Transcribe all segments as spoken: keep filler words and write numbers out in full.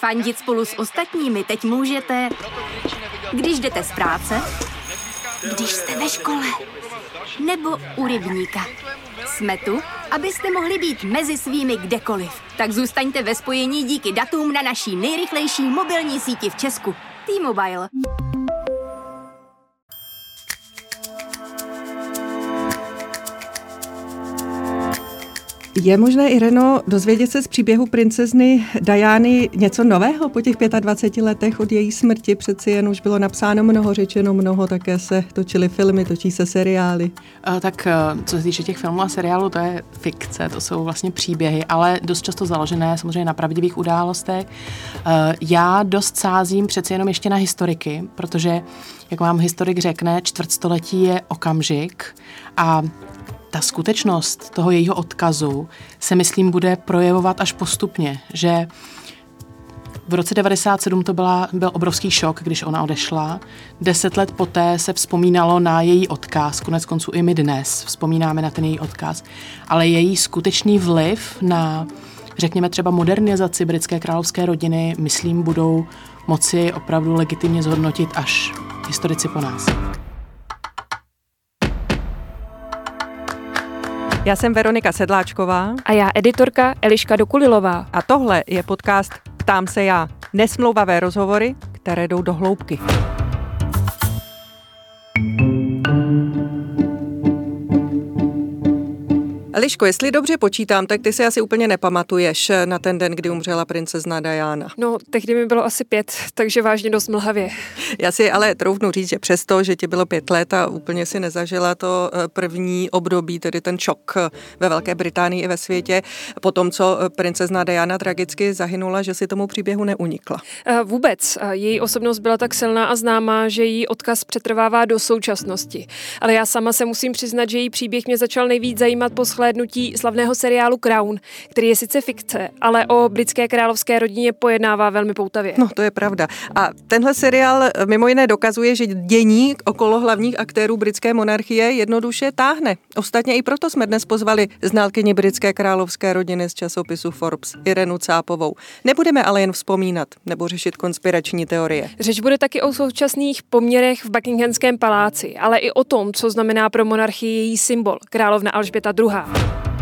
Fandit spolu s ostatními teď můžete, když jdete z práce, když jste ve škole, nebo u rybníka. Jsme tu, abyste mohli být mezi svými kdekoliv. Tak zůstaňte ve spojení díky datům na naší nejrychlejší mobilní síti v Česku. T-Mobile. Je možné, Ireno, dozvědět se z příběhu princezny Diany něco nového po těch dvaceti pěti letech od její smrti? Přeci jen už bylo napsáno mnoho, řečeno mnoho, také se točily filmy, točí se seriály. Uh, tak uh, co se týče těch filmů a seriálů, to je fikce, to jsou vlastně příběhy, ale dost často založené samozřejmě na pravdivých událostech. Uh, já dost sázím přeci jenom ještě na historiky, protože, jak vám historik řekne, čtvrtstoletí je okamžik a ta skutečnost toho jejího odkazu se, myslím, bude projevovat až postupně, že v roce devadesát sedm to byla, byl obrovský šok, když ona odešla. Deset let poté se vzpomínalo na její odkaz, konec konců i my dnes vzpomínáme na ten její odkaz, ale její skutečný vliv na, řekněme třeba modernizaci britské královské rodiny, myslím, budou moci opravdu legitimně zhodnotit až historici po nás. Já jsem Veronika Sedláčková. A já editorka Eliška Dokulilová. A tohle je podcast Ptám se já. Nesmlouvavé rozhovory, které jdou do hloubky. Eliško, jestli dobře počítám, tak ty si asi úplně nepamatuješ na ten den, kdy umřela princezna Diana. No, tehdy mi bylo asi pět, takže vážně dost mlhavě. Já si ale troufnu říct, že přesto, že ti bylo pět let a úplně si nezažila to první období, tedy ten šok ve Velké Británii i ve světě, po tom, co princezna Diana tragicky zahynula, že si tomu příběhu neunikla. Vůbec. Její osobnost byla tak silná a známá, že její odkaz přetrvává do současnosti. Ale já sama se musím přiznat, že její příběh mě začal nejvíc zajímat po shlédnutí slavného seriálu Crown, který je sice fikce, ale o britské královské rodině pojednává velmi poutavě. No, to je pravda. A tenhle seriál mimo jiné dokazuje, že dění okolo hlavních aktérů britské monarchie jednoduše táhne. Ostatně i proto jsme dnes pozvali znalkyni britské královské rodiny z časopisu Forbes, Irenu Cápovou. Nebudeme ale jen vzpomínat nebo řešit konspirační teorie. Řeč bude taky o současných poměrech v Buckinghamském paláci, ale i o tom, co znamená pro monarchii její symbol, královna Alžběta druhá.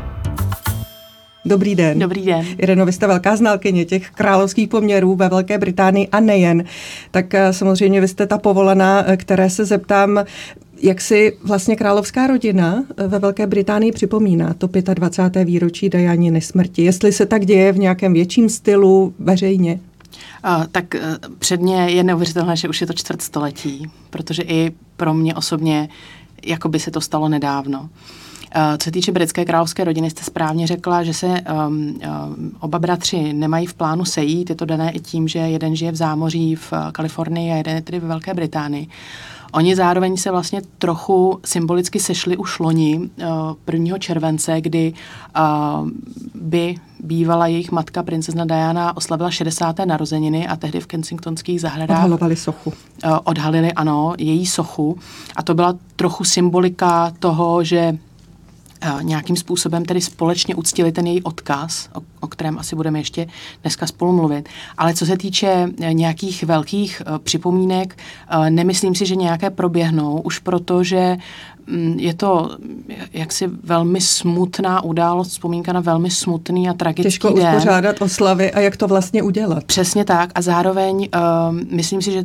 Dobrý den. Dobrý den. Ireno, vy jste velká znalkyně těch královských poměrů ve Velké Británii a nejen. Tak samozřejmě vy jste ta povolaná, které se zeptám, jak si vlastně královská rodina ve Velké Británii připomíná to dvacáté páté výročí Dianiny smrti. Jestli se tak děje v nějakém větším stylu veřejně? Uh, tak uh, předně je neuvěřitelné, že už je to čtvrtstoletí, protože i pro mě osobně jako by se to stalo nedávno. Co se týče britské královské rodiny, jste správně řekla, že se um, um, oba bratři nemají v plánu sejít. Je to dané i tím, že jeden žije v zámoří v Kalifornii a jeden je tedy ve Velké Británii. Oni zároveň se vlastně trochu symbolicky sešli už loni uh, prvního července, kdy uh, by bývala jejich matka princezna Diana oslavila šedesáté narozeniny a tehdy v Kensingtonských zahradách odhalovali sochu. Uh, odhalili, ano, její sochu. A to byla trochu symbolika toho, že nějakým způsobem tedy společně uctili ten její odkaz, o, o kterém asi budeme ještě dneska spolu mluvit. Ale co se týče nějakých velkých uh, připomínek, uh, nemyslím si, že nějaké proběhnou, už proto, že um, je to jaksi velmi smutná událost, vzpomínka na velmi smutný a tragický Těžko den. Těžko uspořádat oslavy a jak to vlastně udělat. Přesně tak a zároveň uh, myslím si, že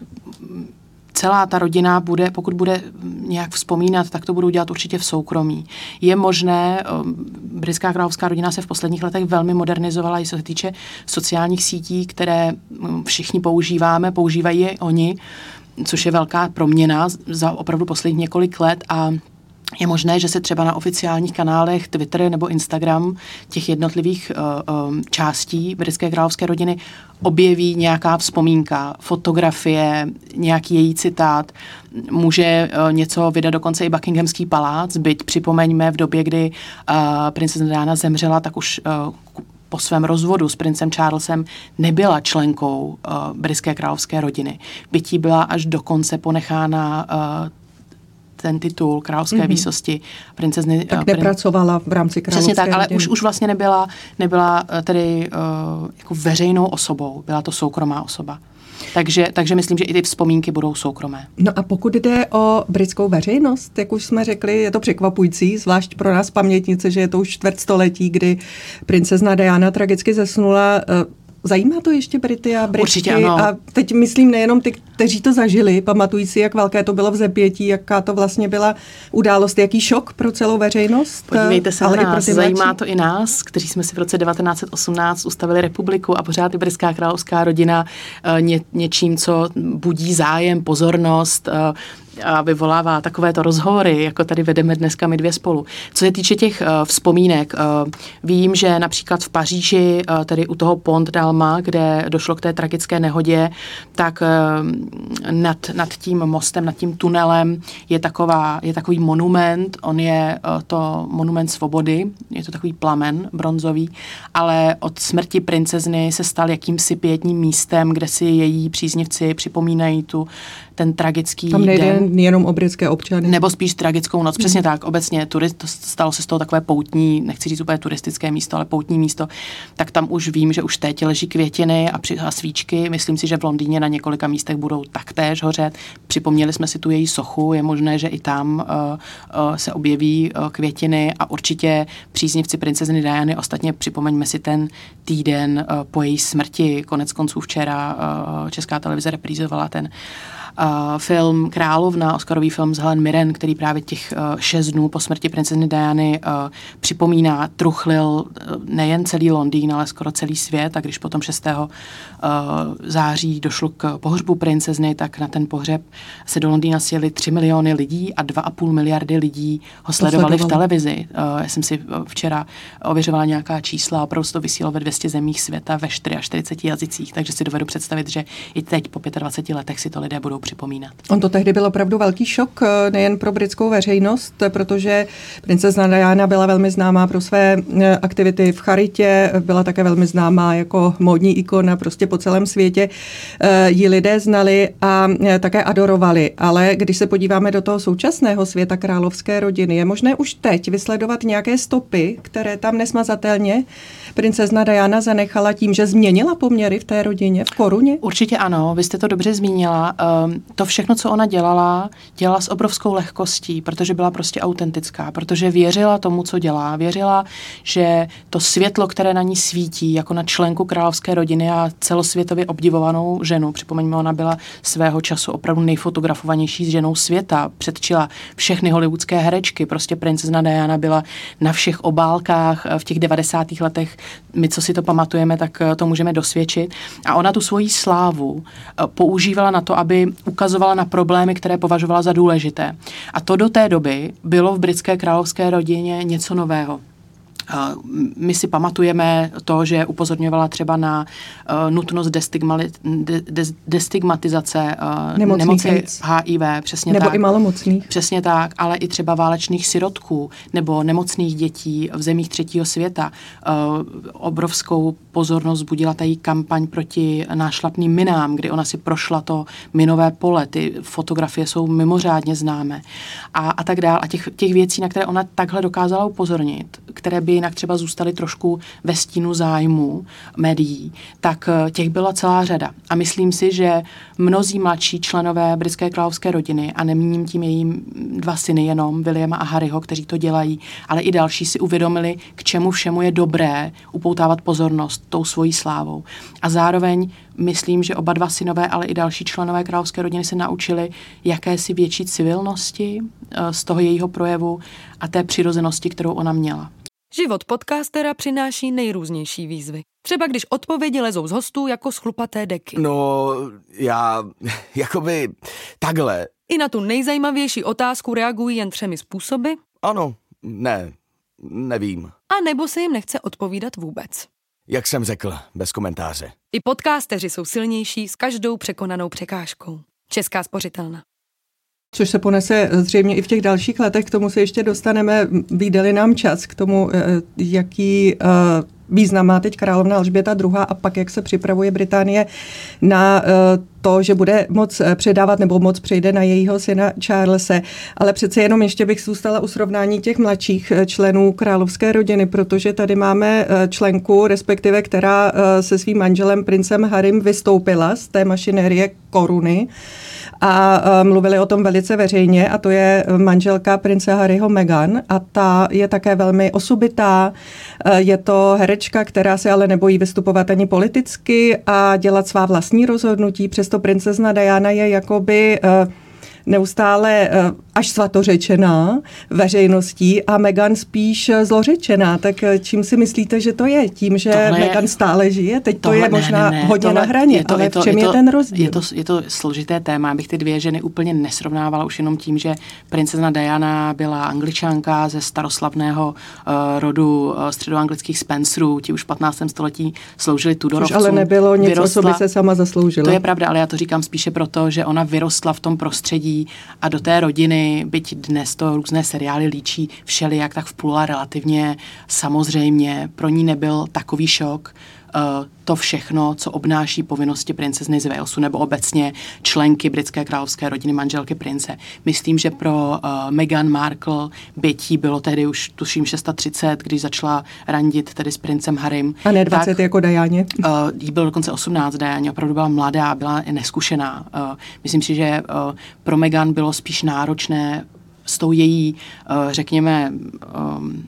celá ta rodina bude, pokud bude nějak vzpomínat, tak to budou dělat určitě v soukromí. Je možné, britská královská rodina se v posledních letech velmi modernizovala, i co se týče sociálních sítí, které všichni používáme, používají je oni, což je velká proměna za opravdu posledních několik let a je možné, že se třeba na oficiálních kanálech Twitter nebo Instagram těch jednotlivých uh, um, částí britské královské rodiny objeví nějaká vzpomínka, fotografie, nějaký její citát. Může uh, něco vydat dokonce i Buckinghamský palác, byť připomeňme v době, kdy uh, princezna Diana zemřela, tak už uh, po svém rozvodu s princem Charlesem nebyla členkou uh, britské královské rodiny. Byť jí byla až dokonce ponechána uh, ten titul královské mm-hmm. výsosti princezny. Tak nepracovala v rámci královské Přesně tak, ale rodiny. už, už vlastně nebyla, nebyla tedy uh, jako veřejnou osobou, byla to soukromá osoba. Takže, takže myslím, že i ty vzpomínky budou soukromé. No a pokud jde o britskou veřejnost, jak už jsme řekli, je to překvapující, zvlášť pro nás pamětnice, že je to už čtvrtstoletí, kdy princezna Diana tragicky zesnula. Zajímá to ještě Brity a Britky? Určitě ano. A teď myslím nejenom ty, kteří to zažili, pamatují si, jak velké to bylo vzepětí, jaká to vlastně byla událost, jaký šok pro celou veřejnost. Podívejte se ale na nás, zajímá mladší. to i nás, kteří jsme si v roce devatenáct set osmnáct ustavili republiku a pořád i britská královská rodina ně, něčím, co budí zájem, pozornost, a vyvolává takovéto rozhovory, jako tady vedeme dneska my dvě spolu. Co se týče těch uh, vzpomínek, uh, vím, že například v Paříži, uh, tedy u toho Pont d'Alma, kde došlo k té tragické nehodě, tak uh, nad, nad tím mostem, nad tím tunelem je, taková, je takový monument, on je uh, to monument svobody, je to takový plamen bronzový, ale od smrti princezny se stal jakýmsi pietním místem, kde si její příznivci připomínají tu ten tragický Tam nejde den. jenom o britské občany. Nebo spíš tragickou noc. Přesně mm. tak, obecně turist, to stalo se z toho takové poutní, nechci říct úplně turistické místo, ale poutní místo. Tak tam už vím, že už teď leží květiny a, při, a svíčky. Myslím si, že v Londýně na několika místech budou taktéž hořet. Připomněli jsme si tu její sochu, je možné, že i tam uh, uh, se objeví uh, květiny a určitě příznivci princezny Diany. Ostatně připomeňme si ten týden uh, po její smrti. Konec konců včera uh, Česká televize reprízovala ten Uh, film Královna, oscarový film s Helen Mirren, který právě těch uh, šest dnů po smrti princezny Diany uh, připomíná, truchlil uh, nejen celý Londýn, ale skoro celý svět. A když potom šestého září došlo k pohřbu princezny, tak na ten pohřeb se do Londýna sjeli tři miliony lidí a dva a půl miliardy lidí ho sledovali v televizi. Uh, já jsem si včera ověřovala nějaká čísla, opravdu to vysílalo ve dvě stě zemích světa, ve čtyřiceti čtyři jazycích, takže si dovedu představit, že i teď po dvaceti pěti letech si to lidé budou připomínat. On to tehdy byl opravdu velký šok, nejen pro britskou veřejnost, protože princezna Diana byla velmi známá pro své aktivity v charitě, byla také velmi známá jako módní ikona, prostě po celém světě ji lidé znali a také adorovali. Ale když se podíváme do toho současného světa královské rodiny, je možné už teď vysledovat nějaké stopy, které tam nesmazatelně princezna Diana zanechala tím, že změnila poměry v té rodině, v koruně? Určitě ano, vy jste to dobře zmínila. To všechno, co ona dělala, dělala s obrovskou lehkostí, protože byla prostě autentická, protože věřila tomu, co dělá. Věřila, že to světlo, které na ní svítí, jako na členku královské rodiny a celosvětově obdivovanou ženu, připomeňme, ona byla svého času opravdu nejfotografovanější ženou světa, předčila všechny hollywoodské herečky, prostě princezna Diana byla na všech obálkách v těch devadesátých letech. My, co si to pamatujeme, tak to můžeme dosvědčit. A ona tu svoji slávu používala na to, aby ukazovala na problémy, které považovala za důležité. A to do té doby bylo v britské královské rodině něco nového. My si pamatujeme to, že upozorňovala třeba na uh, nutnost destigmali- de- de- destigmatizace uh, nemoci H I V, přesně nebo tak. Nebo i malomocných. Přesně tak, ale i třeba válečných sirotků nebo nemocných dětí v zemích třetího světa. Uh, obrovskou pozornost budila ta její kampaň proti nášlapným minám, kdy ona si prošla to minové pole. Ty fotografie jsou mimořádně známé. A, a tak dál. A těch, těch věcí, na které ona takhle dokázala upozornit, které by jinak třeba zůstaly trošku ve stínu zájmu médií, tak těch byla celá řada. A myslím si, že mnozí mladší členové britské královské rodiny, a nemíním tím její dva syny jenom, Williama a Harryho, kteří to dělají, ale i další si uvědomili, k čemu všemu je dobré upoutávat pozornost tou svojí slávou. A zároveň myslím, že oba dva synové, ale i další členové královské rodiny se naučili jakési větší civilnosti z toho jejího projevu a té přirozenosti, kterou ona měla. Život podcastera přináší nejrůznější výzvy. Třeba když odpovědi lezou z hostů jako z chlupaté deky. No, já, jakoby, takhle. I na tu nejzajímavější otázku reagují jen třemi způsoby. Ano, ne, nevím. A nebo se jim nechce odpovídat vůbec. Jak jsem řekl, bez komentáře. I podcasteři jsou silnější s každou překonanou překážkou. Česká spořitelna. Což se ponese zřejmě i v těch dalších letech, k tomu se ještě dostaneme, výdali nám čas k tomu, jaký význam má teď královna Alžběta druhá. a pak jak se připravuje Británie na to, že bude moc předávat nebo moc přejde na jejího syna Charlese, ale přece jenom ještě bych zůstala u srovnání těch mladších členů královské rodiny, protože tady máme členku, respektive která se svým manželem princem Harrym vystoupila z té mašinérie koruny a mluvili o tom velice veřejně a to je manželka prince Harryho Meghan a ta je také velmi osobitá. Je to herečka, která se ale nebojí vystupovat ani politicky a dělat svá vlastní rozhodnutí, přesto princezna Diana je jakoby neustále až svatořečená veřejností a Meghan spíš zlořečená. Tak čím si myslíte, že to je? Tím, že tohle Meghan stále žije? Teď tohle, to je možná ne, ne, ne. hodně tohle, na hraně, je to, ale je to, v čem je, to, je ten rozdíl? Je to, je to složité téma, abych ty dvě ženy úplně nesrovnávala už jenom tím, že princezna Diana byla Angličanka ze staroslavného uh, rodu uh, středoanglických Spencerů, ti už v patnáctém století sloužili Tudorovcům. Což ale nebylo nic, vyrostla, co by se sama zasloužila. To je pravda, ale já to říkám spíše proto, že ona vyrostla v tom prostředí a do té rodiny, byť dnes to různé seriály líčí všelijak, tak vplula relativně samozřejmě. Pro ní nebyl takový šok uh, to všechno, co obnáší povinnosti princezny z Walesu nebo obecně členky britské královské rodiny, manželky prince. Myslím, že pro uh, Meghan Markle bytí bylo tehdy už tuším třicet šest, když začala randit tedy s princem Harrym. A ne dvacet tak, jako Dianě? Uh, jí bylo dokonce osmnáct, Dianě opravdu byla mladá, byla neskušená. Uh, myslím si, že uh, pro Meghan bylo spíš náročné s tou její, uh, řekněme, um,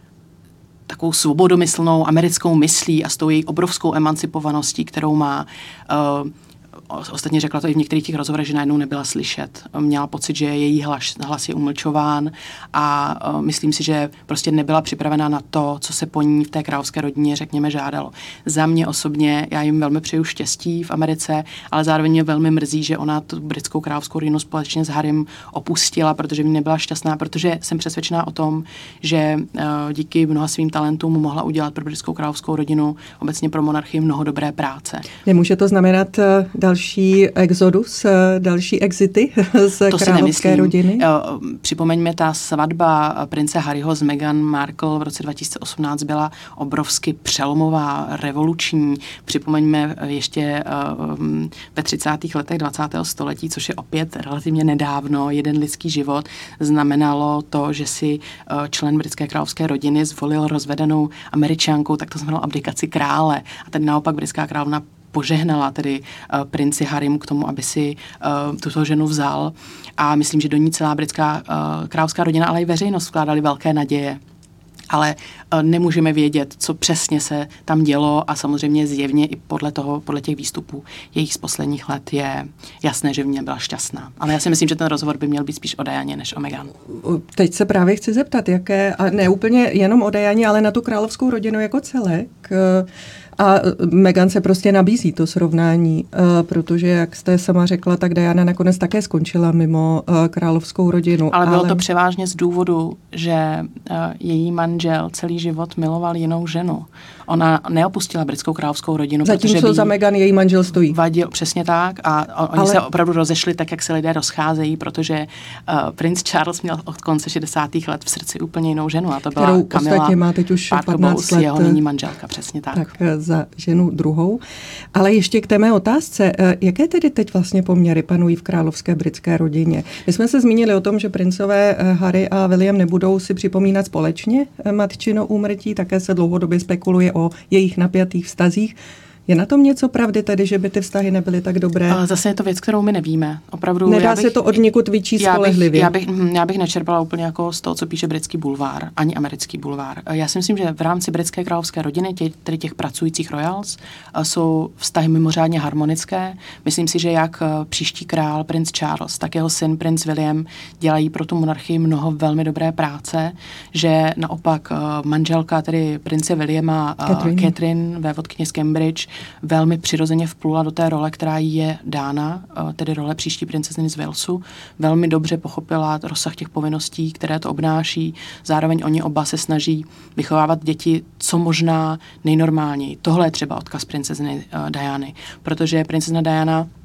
takovou svobodomyslnou americkou myslí a s tou její obrovskou emancipovaností, kterou má. Uh, Ostatně řekla to i v některých těch rozhovorech, že najednou nebyla slyšet. Měla pocit, že její hlas, hlas je umlčován a uh, myslím si, že prostě nebyla připravená na to, co se po ní v té královské rodině, řekněme, žádalo. Za mě osobně, já jim velmi přeju štěstí v Americe, ale zároveň mě velmi mrzí, že ona tu britskou královskou rodinu společně s Harrym opustila, protože mi nebyla šťastná, protože jsem přesvědčená o tom, že uh, díky mnoha svým talentům mohla udělat pro britskou královskou rodinu, obecně pro monarchii mnoho dobré práce. Nemůže to znamenat uh, další další exodus, další exity z to královské rodiny? Připomeňme, ta svatba prince Harryho s Meghan Markle v roce dva tisíce osmnáct byla obrovsky přelomová, revoluční. Připomeňme ještě ve třicátých letech dvacátého století, což je opět relativně nedávno, jeden lidský život, znamenalo to, že si člen britské královské rodiny zvolil rozvedenou Američanku, tak to znamenalo abdikaci krále. A tady naopak britská královna požehnala tedy uh, princi Harrymu k tomu, aby si uh, tuto ženu vzal. A myslím, že do ní celá britská uh, královská rodina, ale i veřejnost vkládali velké naděje. Ale uh, nemůžeme vědět, co přesně se tam dělo a samozřejmě zjevně i podle toho, podle těch výstupů jejich z posledních let je jasné, že v ní byla šťastná. Ale já si myslím, že ten rozhovor by měl být spíš o Dianě než o Meghan. Teď se právě chci zeptat, jaké, a ne úplně jenom o Dianě, ale na tu královskou rodinu jako celek. A Meghan se prostě nabízí to srovnání, protože, jak jste sama řekla, tak Diana nakonec také skončila mimo královskou rodinu. Ale bylo ale... to převážně z důvodu, že její manžel celý život miloval jinou ženu. Ona neopustila britskou královskou rodinu. Zatímco za Meghan její manžel stojí. Vadil, přesně tak. A oni ale... se opravdu rozešli tak, jak se lidé rozcházejí, protože uh, princ Charles měl od konce šedesátých let v srdci úplně jinou ženu. A to byla kterou Camilla ostatně má teď už patnáct let. Jeho nyní manželka, přesně tak. Tak za ženu druhou. Ale ještě k té mé otázce. Jaké tedy teď vlastně poměry panují v královské britské rodině? My jsme se zmínili o tom, že princové Harry a William nebudou si připomínat společně matčino úmrtí, také se dlouhodobě spekuluje o jejich napjatých vztazích. Je na tom něco pravdy tedy, že by ty vztahy nebyly tak dobré? Ale zase je to věc, kterou my nevíme. Opravdu, Nedá bych, se to od někud vyčíst spolehlivě. Já bych, já, bych, já bych nečerpala úplně jako z toho, co píše britský bulvár, ani americký bulvár. Já si myslím, že v rámci britské královské rodiny, tě, tedy těch pracujících royals, jsou vztahy mimořádně harmonické. Myslím si, že jak příští král, princ Charles, tak jeho syn, princ William, dělají pro tu monarchii mnoho velmi dobré práce, že naopak manželka, tedy prince Williama, Catherine, Catherine vévodkyně z Cambridge, velmi přirozeně vplula do té role, která jí je dána, tedy role příští princezny z Walesu. Velmi dobře pochopila rozsah těch povinností, které to obnáší. Zároveň oni oba se snaží vychovávat děti co možná nejnormálněji. Tohle je třeba odkaz princezny uh, Diany, protože princezna Diana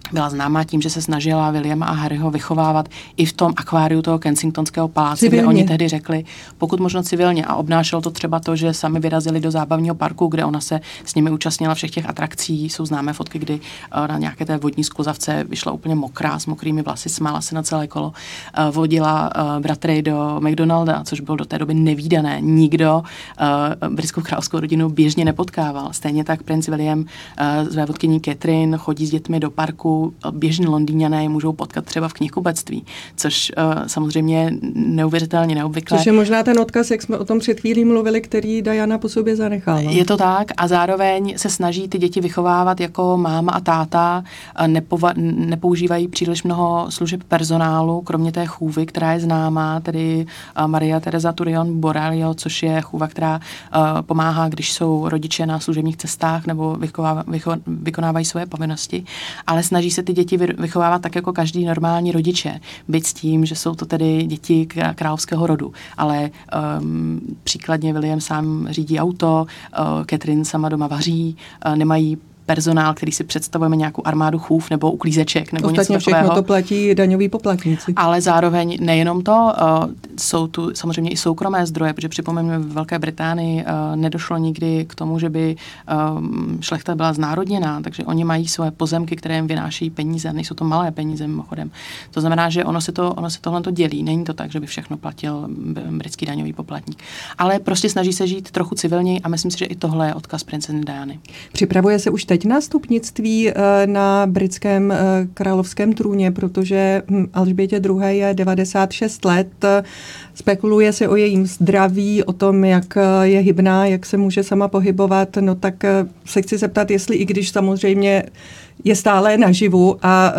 byla známá tím, že se snažila Williama a Harryho vychovávat i v tom akváriu toho Kensingtonského paláce, kde oni tehdy řekli, pokud možno civilně, a obnášelo to třeba to, že sami vyrazili do zábavního parku, kde ona se s nimi účastnila všech těch atrakcí. Jsou známé fotky, kdy na nějaké té vodní skluzavce vyšla úplně mokrá, s mokrými vlasy, smála se na celé kolo, vodila bratry do McDonalda, což bylo do té doby nevídané. Nikdo britskou královskou rodinu běžně nepotkával. Stejně tak princ William s vévodkyní Catherine chodí s dětmi do parku. Běžní Londýňané můžou potkat třeba v knihkupectví, což uh, samozřejmě neuvěřitelně neobvyklé. Což je možná ten odkaz, jak jsme o tom před chvílí mluvili, který Diana po sobě zanechala. Je to tak a zároveň se snaží ty děti vychovávat jako máma a táta, nepova- nepoužívají příliš mnoho služeb personálu, kromě té chůvy, která je známá, tedy uh, Maria Teresa Turion Borelio, což je chůva, která uh, pomáhá, když jsou rodiče na služebních cestách nebo vychováva- vycho- vykonávají svoje povinnosti, ale snaží se ty děti vychovávat tak jako každý normální rodiče, byť s tím, že jsou to tedy děti královského rodu. Ale um, příkladně William sám řídí auto, uh, Catherine sama doma vaří, uh, nemají personál, který si představujeme nějakou armádu chův nebo uklízeček nebo Ostatně něco takového. Všechno to platí daňoví poplatníci. Ale zároveň nejenom to, uh, jsou tu samozřejmě i soukromé zdroje, protože připomeňme, v Velké Británii uh, nedošlo nikdy k tomu, že by um, šlechta byla znárodněná, takže oni mají své pozemky, které jim vynášejí peníze, nejsou to malé peníze mimochodem. To znamená, že ono se, to, ono se tohle to dělí, není to tak, že by všechno platil britský daňový poplatník. Ale prostě snaží se žít trochu civilněji a myslím si, že i tohle je odkaz princezny Diany. Připravuje se už teď nástupnictví na britském královském trůně, protože Alžbětě druhé je devadesát šest let. Spekuluje se o jejím zdraví, o tom, jak je hybná, jak se může sama pohybovat. No tak se chci zeptat, jestli i když samozřejmě je stále naživu a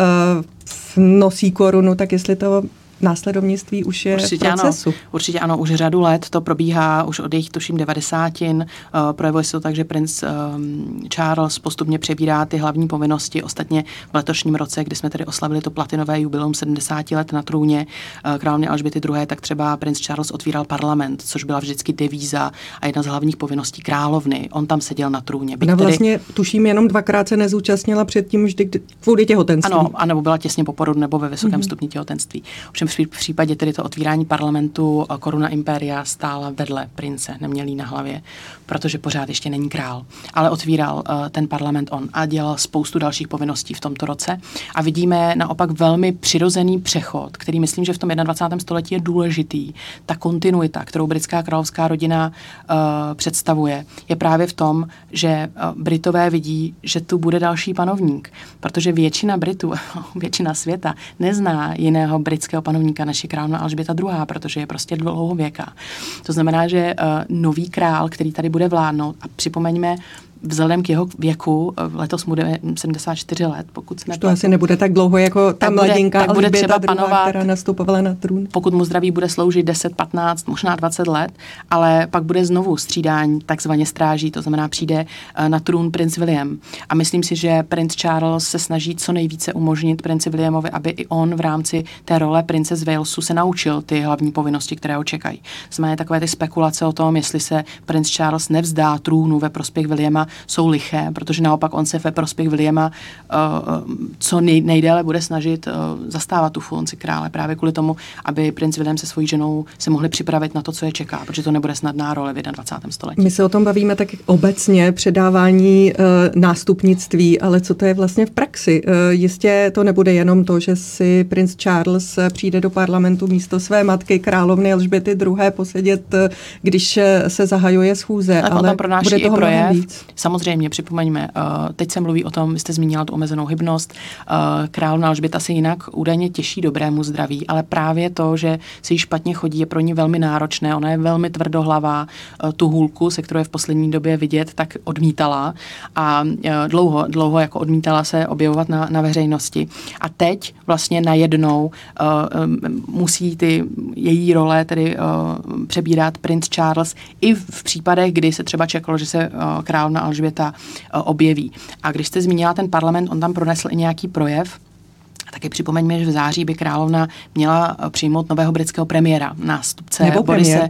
nosí korunu, tak jestli to následovnictví už je určitě v procesu. Ano, určitě ano, už řadu let to probíhá, už od jejich tuším devadesátin. Uh, projevuje se to tak, že princ um, Charles postupně přebírá ty hlavní povinnosti. Ostatně v letošním roce, kdy jsme tedy oslavili to platinové jubileum sedmdesát let na trůně uh, královny Alžběty druhé, tak třeba princ Charles otvíral parlament, což byla vždycky devíza a jedna z hlavních povinností královny. On tam seděl na trůně. Ona vlastně, tedy, tuším, jenom dvakrát se nezúčastnila předtím vždy kvůli těhotenství. Ano, anebo byla těsně po porodu nebo ve vysokém mm-hmm. stupni těhotenství. Ovšem v případě tedy to otvírání parlamentu koruna impéria stála vedle prince, neměl jí na hlavě, protože pořád ještě není král. Ale otvíral uh, ten parlament on a dělal spoustu dalších povinností v tomto roce. A vidíme naopak velmi přirozený přechod, který myslím, že v tom dvacátém prvním století je důležitý. Ta kontinuita, kterou britská královská rodina uh, představuje, je právě v tom, že uh, Britové vidí, že tu bude další panovník, protože většina Britů, většina světa nezná jiného britského panovníka než je královna Alžběta druhá, protože je prostě dlouhověká. To znamená, že uh, nový král, který tady bude vládnout, a připomeňme, vzhledem k jeho věku, letos mu bude sedmdesát čtyři let, pokud jsme... To asi nebude tak dlouho jako ta mladinka Alžběta druhá, která nastupovala na trůn. Pokud mu zdraví bude sloužit deset, patnáct, možná dvacet let, ale pak bude znovu střídání takzvaně stráží, to znamená přijde na trůn princ William. A myslím si, že princ Charles se snaží co nejvíce umožnit princi Williamovi, aby i on v rámci té role prince z Walesu se naučil ty hlavní povinnosti, které ho čekají. Znamená takové ty spekulace o tom, jestli se princ Charles nevzdá trůnu ve prospěch Williama, jsou liché, protože naopak on se ve prospěch Williama uh, co nej, nejdéle bude snažit uh, zastávat tu funkci krále právě kvůli tomu, aby princ William se svojí ženou se mohli připravit na to, co je čeká, protože to nebude snadná role v dvacátém prvním století. My se o tom bavíme tak obecně, předávání uh, nástupnictví, ale co to je vlastně v praxi? Uh, jistě to nebude jenom to, že si princ Charles přijde do parlamentu místo své matky královny Alžběty druhé posedět, když se zahajuje schůze, ale, ale bude toho mnohem víc. Samozřejmě, připomeňme, uh, teď se mluví o tom, vy jste zmínila tu omezenou hybnost, uh, královna Alžběta se jinak údajně těší dobrému zdraví, ale právě to, že se jí špatně chodí, je pro ní velmi náročné, ona je velmi tvrdohlavá, uh, tu hůlku, se kterou je v poslední době vidět, tak odmítala a uh, dlouho, dlouho jako odmítala se objevovat na, na veřejnosti. A teď vlastně najednou uh, um, musí ty její role tedy uh, přebírat princ Charles i v případech, kdy se třeba čekalo, že se uh, královna Alžběta objeví. A když jste zmínila ten parlament, on tam pronesl i nějaký projev. Taky připomeňme, že v září by královna měla přijmout nového britského premiéra, nástupce Nebo Borise. premiérku.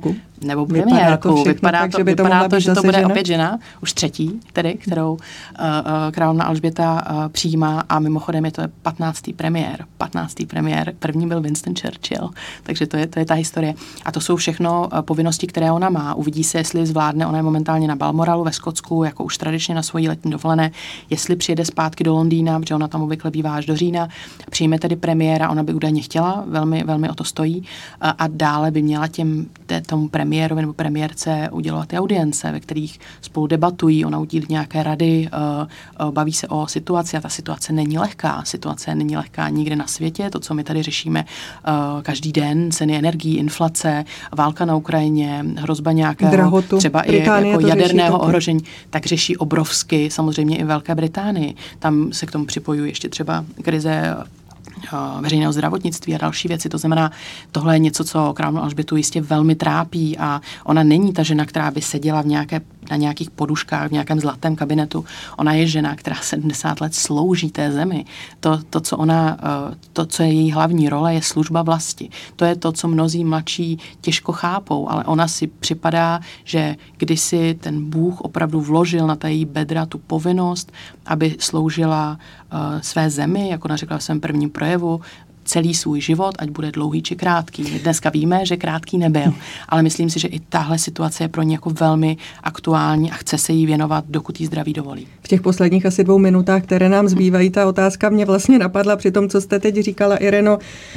nebo premiérku. Vypadá to, vypadá tak, to, že, by to, vypadá to, že to bude žena? opět žena, už třetí tedy, kterou uh, uh, královna Alžběta uh, přijímá a mimochodem je to patnáctý premiér. patnáctý premiér, první byl Winston Churchill, takže to je, to je ta historie. A to jsou všechno uh, povinnosti, které ona má. Uvidí se, jestli zvládne, ona je momentálně na Balmoralu ve Skotsku, jako už tradičně na svojí letní dovolené, jestli přijede zpátky do Londýna, protože ona tam obvykle bývá až do října, přijme tedy premiéra, ona by údajně chtěla, velmi, velmi o to stojí, uh, a dále by měla těm, té, tomu premiérovi nebo premiérce udělovat ty audience, ve kterých spolu debatují, ona udílí nějaké rady, uh, uh, baví se o situaci a ta situace není lehká. Situace není lehká nikde na světě, to, co my tady řešíme uh, každý den, ceny energií, inflace, válka na Ukrajině, hrozba nějakého Drahotu. třeba Británie i jako jaderného taky. ohrožení, tak řeší obrovsky, samozřejmě i Velké Británii. Tam se k tomu připojují ještě třeba krize veřejného zdravotnictví a další věci. To znamená, tohle je něco, co královnu Alžbětu jistě velmi trápí a ona není ta žena, která by seděla v nějaké, na nějakých poduškách, v nějakém zlatém kabinetu. Ona je žena, která sedmdesát let slouží té zemi. To, to, co ona, to, co je její hlavní role, je služba vlasti. To je to, co mnozí mladší těžko chápou, ale ona si připadá, že kdysi ten Bůh opravdu vložil na ta její bedra tu povinnost, aby sloužila uh, své zemi, jako ona řekla v svém prvním projevu, celý svůj život, ať bude dlouhý či krátký. Dneska víme, že krátký nebyl, ale myslím si, že i tahle situace je pro ně jako velmi aktuální a chce se jí věnovat, dokud jí zdraví dovolí. V těch posledních asi dvou minutách, které nám zbývají, ta otázka mě vlastně napadla při tom, co jste teď říkala, Ireno,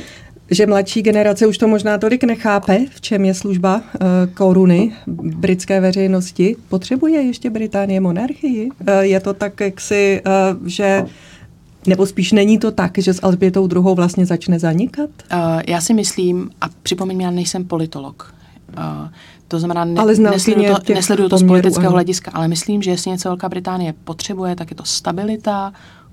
že mladší generace už to možná tolik nechápe, v čem je služba uh, koruny britské veřejnosti. Potřebuje ještě Británie monarchii? Uh, je to tak, jak si, uh, že nebo spíš není to tak, že s Alžbětou druhou vlastně začne zanikat? Uh, já si myslím, a připomeň mi, já nejsem politolog, uh, to znamená, ne, nesleduju to, nesleduju to z politického ano. hlediska, ale myslím, že jestli něco Velká Británie potřebuje, tak je to stabilita,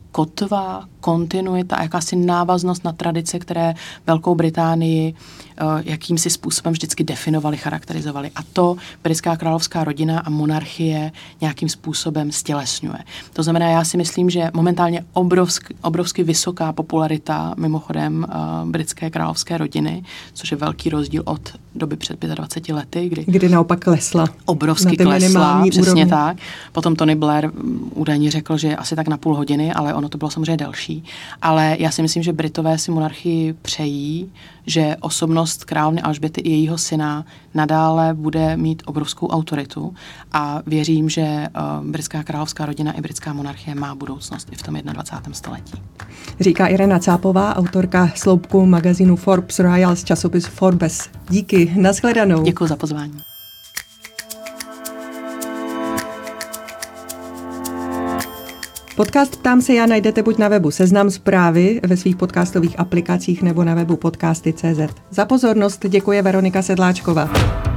kotva, kontinuita a jakási návaznost na tradice, které Velkou Británii uh, jakýmsi způsobem vždycky definovali, charakterizovali. A to britská královská rodina a monarchie nějakým způsobem stělesňuje. To znamená, já si myslím, že momentálně obrovsk, obrovsky vysoká popularita mimochodem uh, britské královské rodiny, což je velký rozdíl od doby před dvaceti pěti lety, kdy, kdy naopak klesla. Obrovsky klesla, přesně úrovni. Tak. Potom Tony Blair údajně řekl, že asi tak na půl hodiny, ale ono to bylo samozřejmě delší. Ale já si myslím, že Britové si monarchii přejí, že osobnost královny Alžběty i jejího syna nadále bude mít obrovskou autoritu a věřím, že uh, britská královská rodina i britská monarchie má budoucnost i v tom dvacátém prvním století. Říká Irena Cápová, autorka sloupku magazínu Forbes Royal z časopisu Forbes. Díky, nashledanou. Děkuji za pozvání. Podcast Ptám se já najdete buď na webu Seznam Zprávy, ve svých podcastových aplikacích nebo na webu podcasty tečka cé zet. Za pozornost děkuje Veronika Sedláčková.